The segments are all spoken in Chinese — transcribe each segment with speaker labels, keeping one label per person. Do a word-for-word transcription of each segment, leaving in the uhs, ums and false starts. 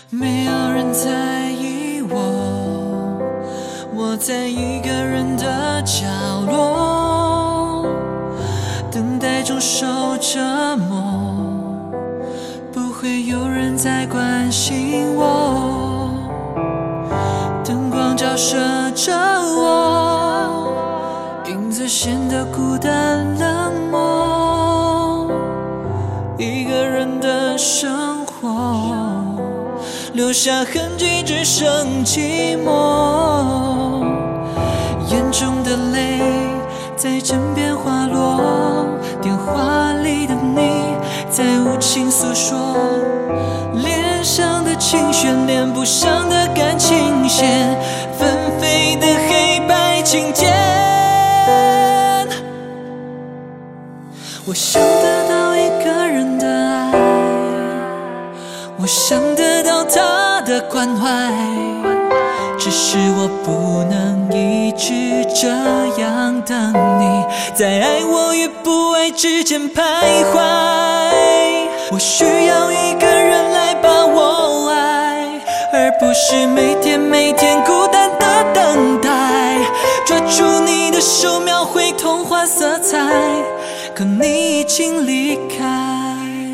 Speaker 1: 没有人在意我，我在一个人的角落，等待中受折磨，不会有人再关心我。灯光照射着我，影子显得孤单冷漠，一个人的生活留下痕迹，只剩寂寞。眼中的泪在枕边滑落，电话里的你在无情诉说，脸上的情绪连不上的感情线，纷飞的黑白琴键。我想得到一个人的爱，我想得到他的关怀，只是我不能一直这样等你，在爱我与不爱之间徘徊。我需要一个人来把我爱，而不是每天每天孤单的等待。抓住你的手，描绘童话色彩，可你已经离开。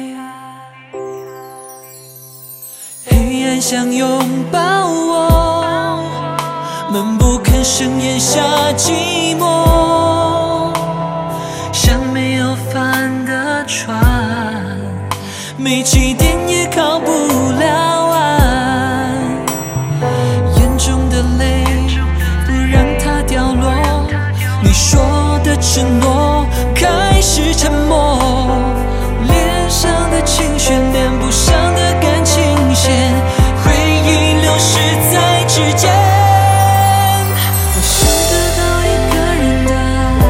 Speaker 1: 黑暗想拥抱我，闷不吭声咽下寂寞，像没有帆的船，没起点也靠不了岸。眼中的泪不让它掉落，你说的承诺开始沉默，脸上的情绪连不上的感情线，回忆流逝在指尖。我想得到一个人的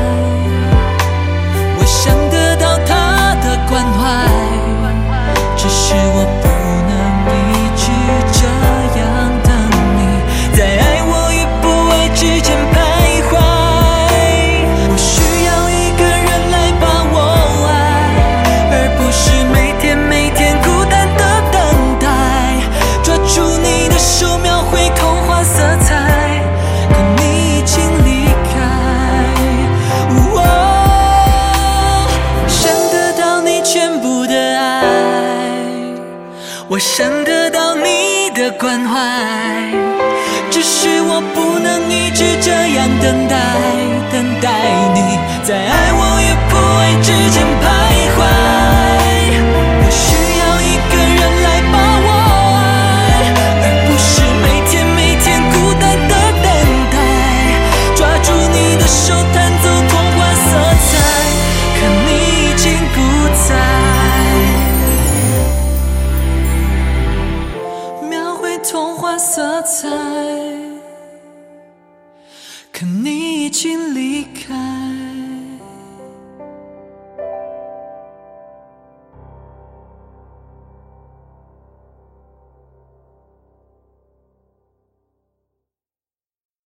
Speaker 1: 爱，我想得到他的关怀，只是我不能一直这样等你，在爱我与不爱之间徘徊。我需要一个人来把我爱，而不是每天每天孤单的等待。抓住你的手，描绘童话色彩，可你已经离开。哦，想得到你全部的爱，我想得到你的关怀，只是我不能一直这样等待，等待你在爱我与不爱之间徘徊。我需要一个人来把我爱，而不是每天每天孤单的等待。抓住你的手，弹奏童话色彩，可你已经不在，描绘童话色彩，可你已经离开。